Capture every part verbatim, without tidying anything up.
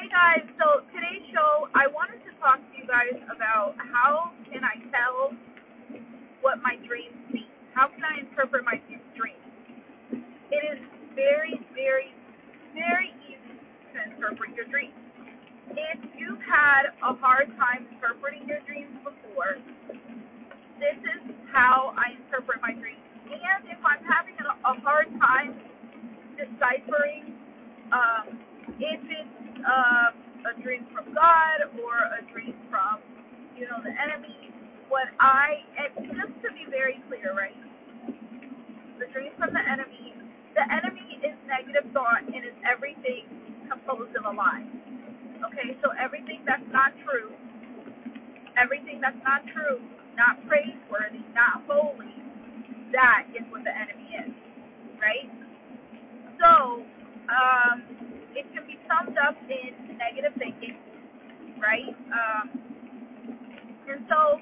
Hey guys, so today's show, I wanted to talk to you guys about how can I tell what my dreams mean? How can I interpret my dreams? It is very, very, very easy to interpret your dreams. If you've had a hard time interpreting your dreams before, this is how I interpret my dreams. And if I'm having a, a hard time deciphering um, if it's uh, a dream from God or a dream from, you know, the enemy, what I, and just to be very clear, right, the dream from the enemy, the enemy is negative thought and is everything composed of a lie. Okay, so everything that's not true, everything that's not true, not praiseworthy, not holy, that is what the enemy is, right? So, um, it can be summed up in negative thinking, right? Um, and so,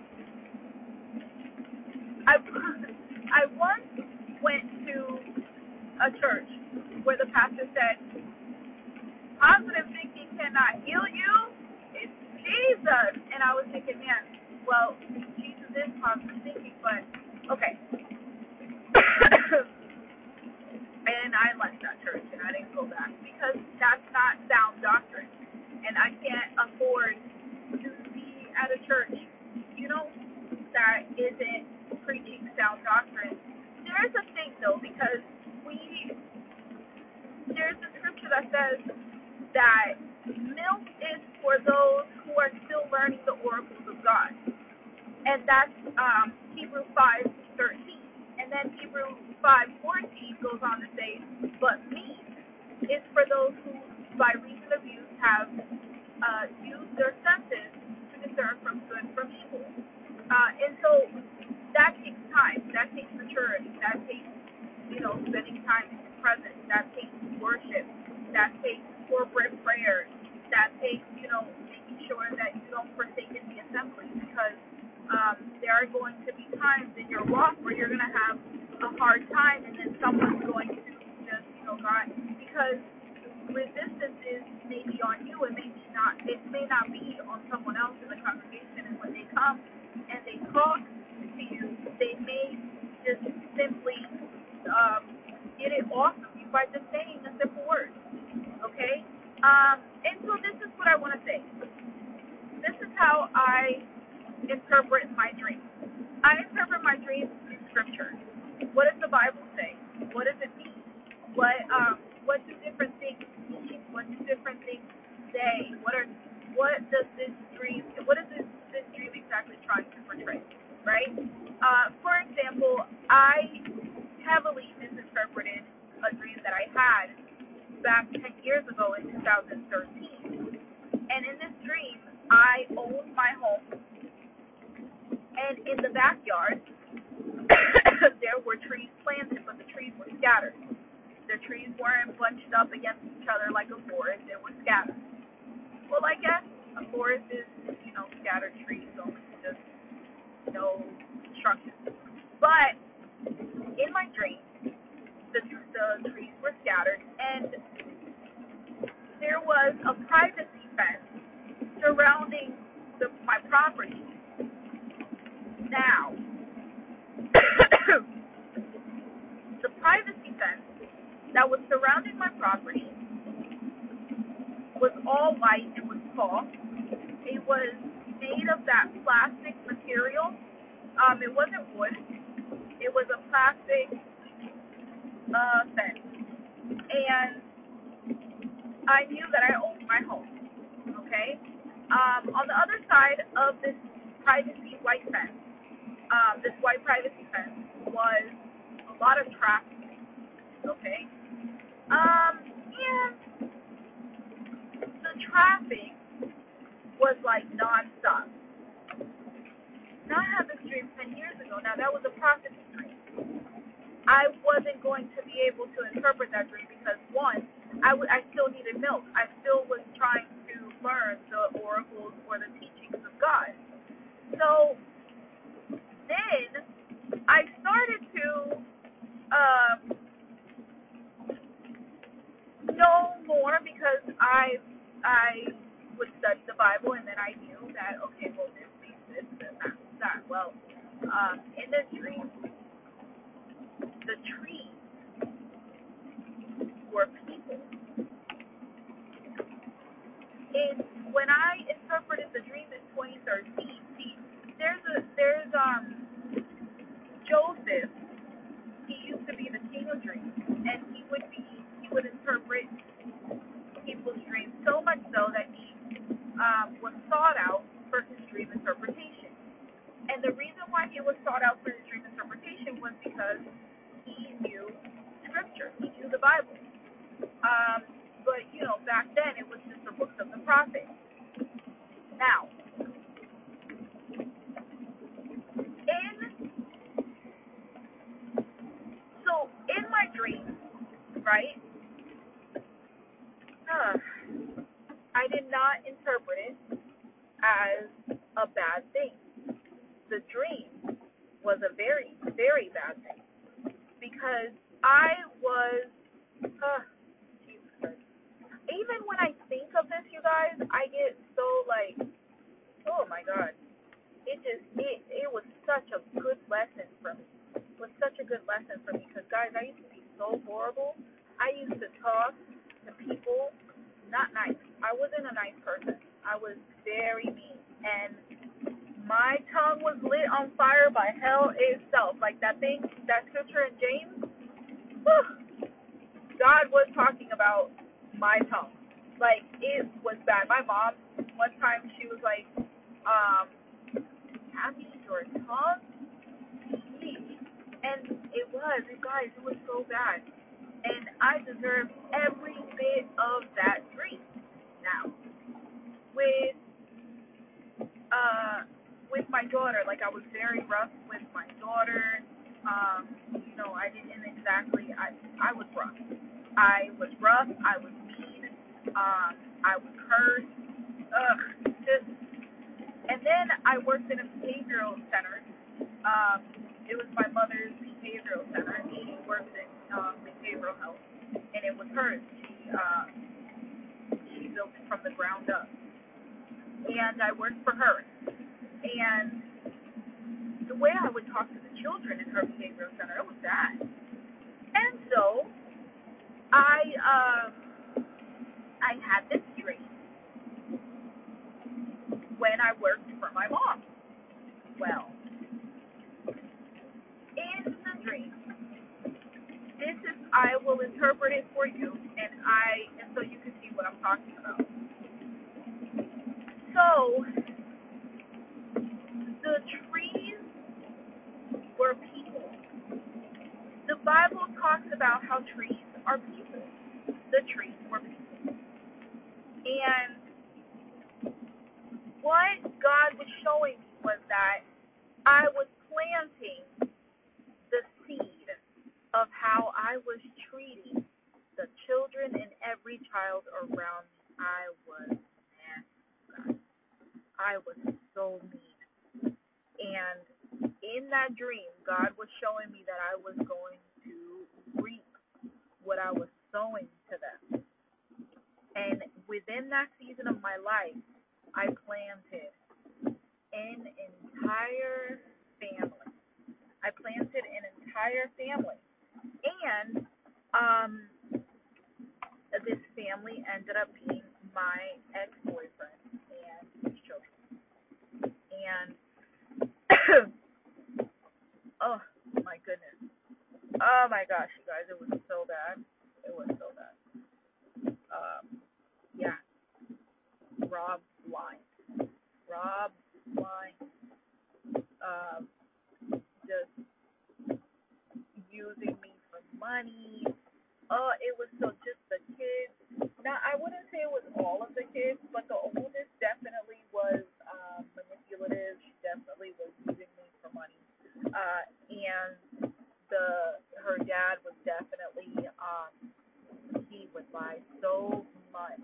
I, I once went to a church where the pastor said, positive thinking cannot heal you, it's Jesus. And I was thinking, man, well, Jesus is positive thinking, but, okay. And I left that church, and I didn't go back, because that's not sound doctrine. And I can't afford to be at a church, you know, that isn't preaching sound doctrine. There's a thing, though, because we, there's a scripture that says that milk is for those who are still learning the oracles of God. And that's um, Hebrews five thirteen. And then Hebrews five fourteen goes on to say, but meat is for those who, by reason of use, have uh, used their senses to discern from good from evil. Uh, and so that takes time. That takes maturity. That takes, you know, spending time in the presence. That takes worship. That takes corporate prayers. That takes, you know, making sure that you don't partake in the assembly, because Um, there are going to be times in your walk where you're going to have a hard time, and then someone's going to just, you know, God, because resistance is maybe on you, and maybe not, it may not be on someone else in the congregation. And when they come and they talk to you, they may just simply um, get it off of you by just saying a simple word, okay? Um, and so this is what I want to say. This is how I interpret my dreams. I interpret my dreams in scripture. What does the Bible say? What does it mean? What um what do different things mean? What do different things say? What are what does this dream what is this this dream exactly trying to portray? Right? Uh, for example, I heavily misinterpreted a dream that I had back ten years ago in two thousand thirteen. And in this dream, I owned my home. And in the backyard, there were trees planted, but the trees were scattered. The trees weren't bunched up against each other like a forest. They were scattered. Well, I guess a forest is, you know, scattered trees, so just no construction. But in my dream, the, the trees were scattered, and there was a privacy fence surrounding the, my property. Now, the privacy fence that was surrounding my property was all white and was tall. It was made of that plastic material. Um, it wasn't wood. It was a plastic uh, fence. And I knew that I owned my home. Okay? Um, on the other side of this privacy white fence, um, this white privacy fence, was a lot of traffic. Okay? Um, and the traffic was like nonstop. Now, I had this dream ten years ago. Now, that was a prophecy dream. I wasn't going to be able to interpret that dream because, one, I, w- I still needed milk. I still was trying to learn the oracles or the teachings of God. So then I started to um, know more because I I would study the Bible, and then I knew that, okay, well, this means this, and that, that. Well, um, in the dream, the trees were people. And when I interpreted the dream in twenty thirteen, see, there's a there's um Joseph. He used to be the king of dreams, and he would be he would interpret people's dreams so much so that he um, was sought out for his dream interpretation. And the reason why he was sought out for his dream interpretation was because he knew scripture, he knew the Bible. Um, but you know, back then it was just the books of the prophets. Now, in so in my dream, right? Uh, I did not interpret it as a bad thing. The dream was a very, very bad thing because I was, uh, Jesus Christ. Even when I think of this, you guys, I get so like, oh my God. It just, it, it was such a good lesson for me. It was such a good lesson for me because, guys, I used to be so horrible. I used to talk to people not nice. I wasn't a nice person. I was very mean. And my tongue was lit on fire by hell itself. Like that thing, that scripture in James, whew, God was talking about my tongue. Like, it was bad. My mom, one time, she was like, um, Abby, your tongue? And it was, you guys, it was so bad. And I deserved every bit of that dream. Now, with uh with my daughter, like I was very rough with my daughter. Um, you know, I didn't exactly I I was rough. I was rough, I was mean, um, I was cursed. Ugh, just and then I worked in a behavioral center. Um, it was my mother's behavioral center. She works in um, behavioral health, and it was hers. She uh, she built it from the ground up, and I worked for her. And the way I would talk to the children in her behavioral center, it was bad. And so I um I had this dream when I worked for my mom. Well, in the dream, this is I will interpret it for you, and I and so you can see what I'm talking about. So the trees were people. The Bible talks about how trees are people. The trees were people. And what God was showing me was that I was planting the seed of how I was treating the children and every child around me. I was nasty. I was so mean. And in that dream, God was showing me that I was going to reap what I was sowing to them. And within that season of my life, I planted an entire family. I planted an entire family. And um, this family ended up being my ex-boyfriend and his children. And, oh my goodness. Oh my gosh, you guys, it was so bad. It was so bad. Um, yeah, Rob blind. Rob blind. Um, just using me for money. Uh, it was so just the kids. Now, I wouldn't say it was all of the kids, but the oldest definitely was um, manipulative. She definitely was using me for money. Uh, and the her dad was definitely um, he would lie so much.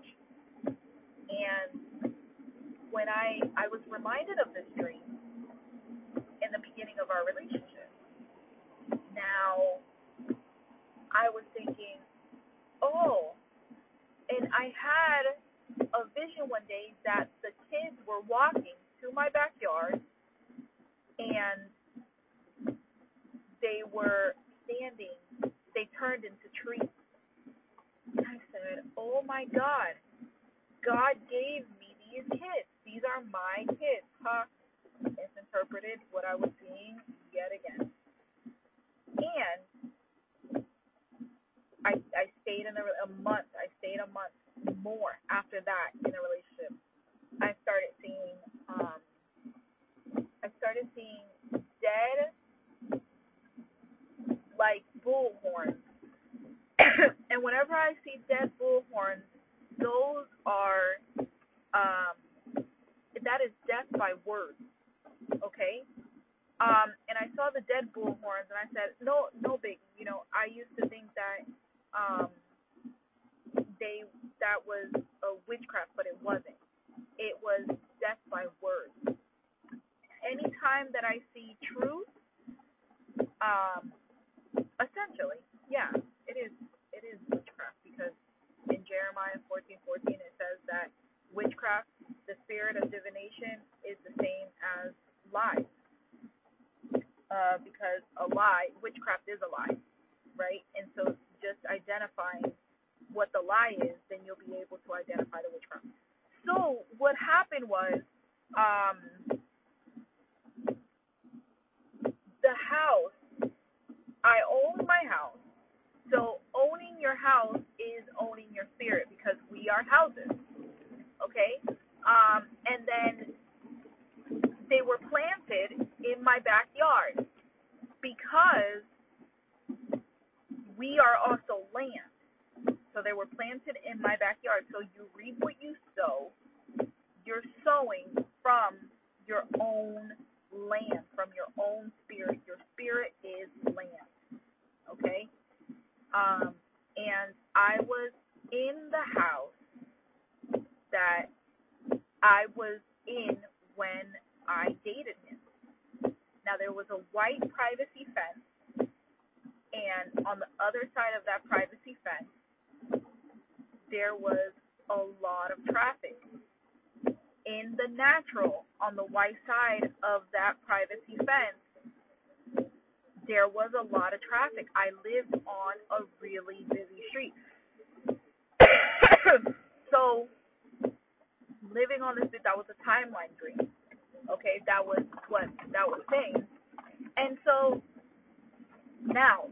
And when I I was reminded of this dream in the beginning of our relationship. Now, I was thinking, oh, and I had a vision one day that the kids were walking to my backyard and they were standing, they turned into trees. And I said, oh my God, God gave me these kids. These are my kids. Huh? Misinterpreted what I was seeing yet again. And I I stayed in a, a month. I stayed a month more after that in a relationship. I started seeing um I started seeing dead like bull horns. And whenever I see dead bull horns, those are um that is death by words. Okay? Um and I saw the dead bull horns and I said, No no big, you know, I used to think that um they that was a witchcraft, but it wasn't. It was death by words. Anytime that I see truth, um, essentially, yeah, it is it is witchcraft because in Jeremiah fourteen fourteen it says that witchcraft, the spirit of divination, is the same as lies. Uh, because a lie, witchcraft is a lie, right? And so just identifying what the lie is, then you'll be able to identify the witchcraft. So what happened was, um, the house, I own my house. So owning your house is owning your spirit because we are houses, okay? Um, and then they were planted in my backyard because we are also land. So they were planted in my backyard. So you reap what you sow. You're sowing from your own land, from your own spirit. Your spirit is land. Okay? Um, and I was in the house that I was in when I dated him. Now there was a white privacy fence, and on the other side of that privacy fence, there was a lot of traffic. In the natural, on the white side of that privacy fence, there was a lot of traffic. I lived on a really busy street. So, living on this, that was a timeline dream. Okay, that was what that was saying. And so, now,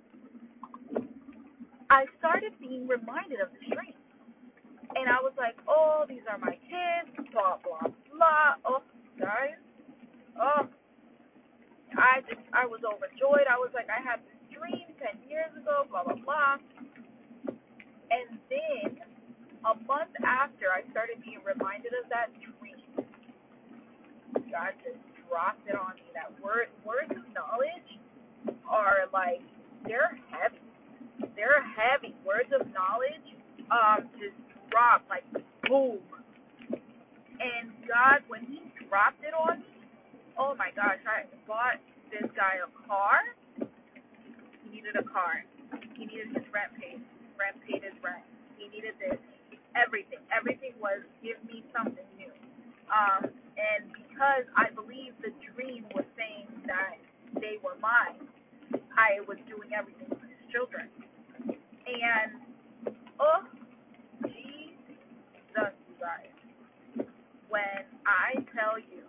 I started being reminded of this dream. And I was like, oh, these are my kids, blah, blah, blah. Oh, guys. Oh, I just, I was overjoyed. I was like, I had this dream ten years ago, blah, blah, blah. And then, a month after I started being reminded of that dream, God just dropped it on me. That word, words of knowledge are like, they're heavy. They're heavy. Words of knowledge um, just drop, like, boom. And God, when he dropped it on me, oh my gosh, I bought this guy a car. He needed a car. He needed his rent paid. Rent paid his rent. He needed this. Everything. Everything was give me something new. Um, and because I believe the dream was saying that they were mine, I was doing everything for his children. And, oh, Jesus, you guys. When I tell you,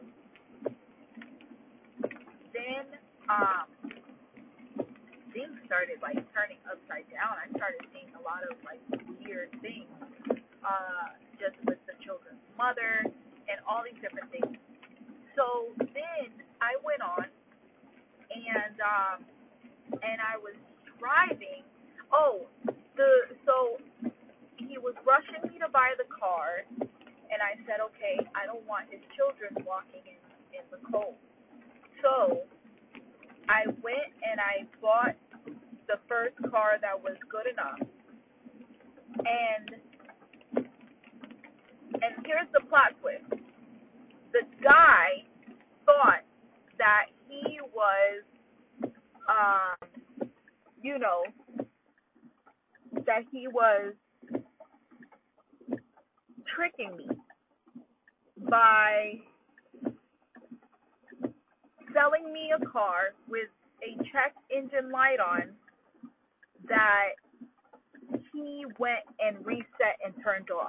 then um, things started like turning upside down. I started seeing a lot of like weird things, uh, just with the children's mother and all these different things. So then I went on and um, and I was driving. Oh, the so he was rushing me to buy the car, and I said, okay, I don't want his children walking in in the cold. So I went and I bought the first car that was good enough. And and here's the plot twist. The guy thought that he was um you know that he was tricking me. by selling me a car with a check engine light on that he went and reset and turned off.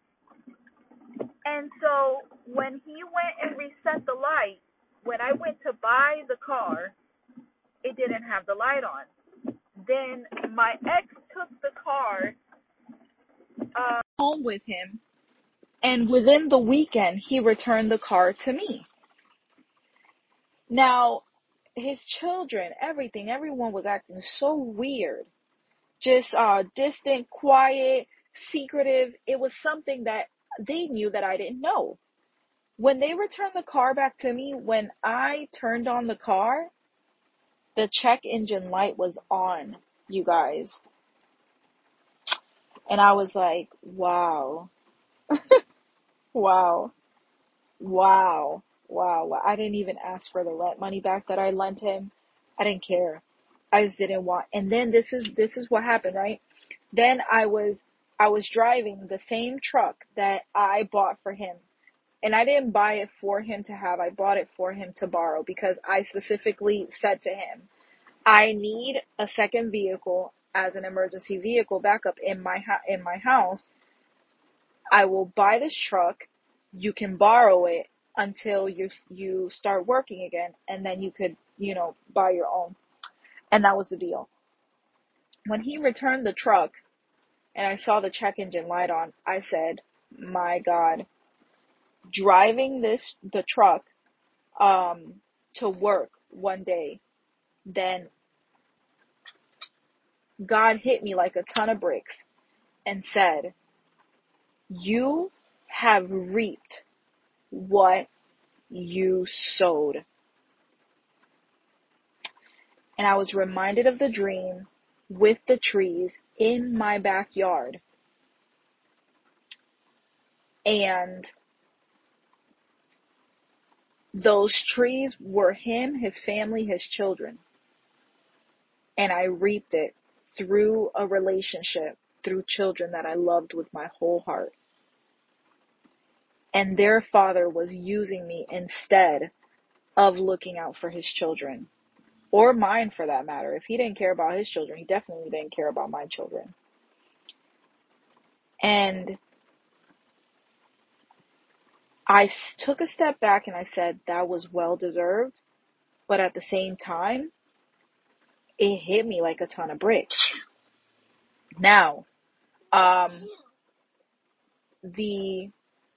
And so when he went and reset the light, when I went to buy the car, it didn't have the light on. Then my ex took the car uh, home with him, and within the weekend, he returned the car to me. Now, his children, everything, everyone was acting so weird. Just uh, distant, quiet, secretive. It was something that they knew that I didn't know. When they returned the car back to me, when I turned on the car, the check engine light was on, you guys. And I was like, wow. wow. Wow. Wow. I didn't even ask for the rent money back that I lent him. I didn't care. I just didn't want. And then this is this is what happened, right? Then I was I was driving the same truck that I bought for him. And I didn't buy it for him to have. I bought it for him to borrow because I specifically said to him, I need a second vehicle as an emergency vehicle backup in my ha- in my house. I will buy this truck. You can borrow it until you you start working again, and then you could, you know, buy your own. And that was the deal. When he returned the truck and I saw the check engine light on, I said, my God, driving this, the truck, um, to work one day, then God hit me like a ton of bricks and said, you have reaped what you sowed. And I was reminded of the dream with the trees in my backyard. And those trees were him, his family, his children. And I reaped it through a relationship, through children that I loved with my whole heart. And their father was using me instead of looking out for his children. Or mine, for that matter. If he didn't care about his children, he definitely didn't care about my children. And I took a step back and I said, that was well deserved. But at the same time, it hit me like a ton of bricks. Now, um, the,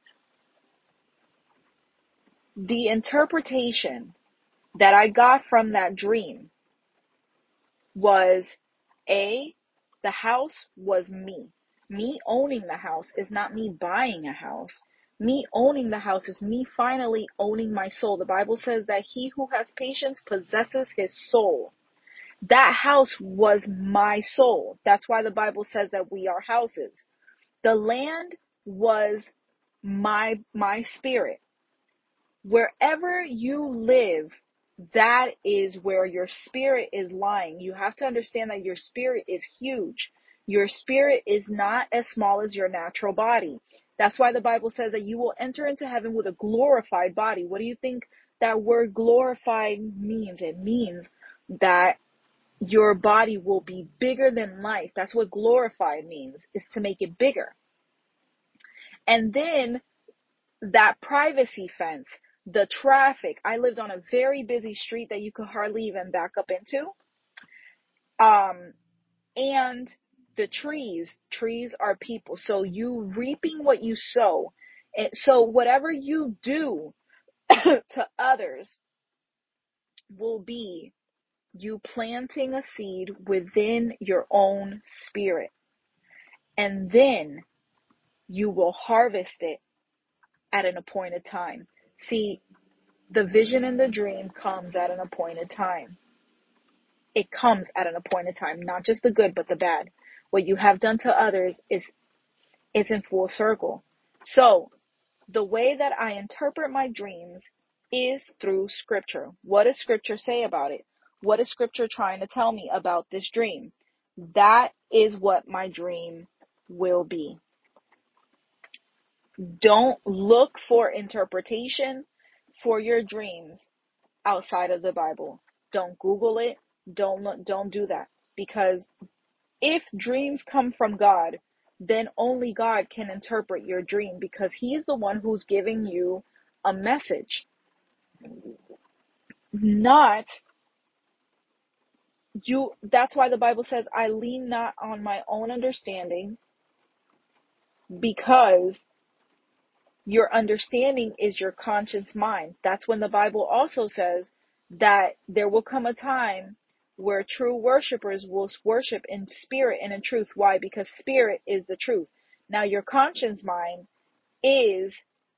the interpretation that I got from that dream was, A, the house was me. Me owning the house is not me buying a house. Me owning the house is me finally owning my soul. The Bible says that he who has patience possesses his soul. That house was my soul. That's why the Bible says that we are houses. The land was my my spirit. Wherever you live, that is where your spirit is lying. You have to understand that your spirit is huge. Your spirit is not as small as your natural body. That's why the Bible says that you will enter into heaven with a glorified body. What do you think that word glorified means? It means that your body will be bigger than life. That's what glorified means, is to make it bigger. And then that privacy fence, the traffic. I lived on a very busy street that you could hardly even back up into. Um, and the trees, trees are people. So you reaping what you sow. And so whatever you do to others will be you planting a seed within your own spirit. And then you will harvest it at an appointed time. See, the vision and the dream comes at an appointed time. It comes at an appointed time, not just the good, but the bad. What you have done to others is, is in full circle. So the way that I interpret my dreams is through scripture. What does scripture say about it? What is scripture trying to tell me about this dream? That is what my dream will be. Don't look for interpretation for your dreams outside of the Bible. Don't Google it. Don't don't do that, because if dreams come from God, then only God can interpret your dream, because he is the one who's giving you a message. Not you. That's why the Bible says, I lean not on my own understanding, because your understanding is your conscious mind. That's when the Bible also says that there will come a time where true worshipers will worship in spirit and in truth. Why? Because spirit is the truth. Now your conscious mind is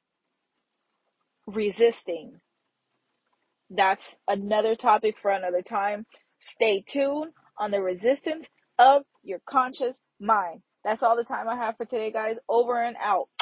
resisting. That's another topic for another time. Stay tuned on the resistance of your conscious mind. That's all the time I have for today, guys. Over and out.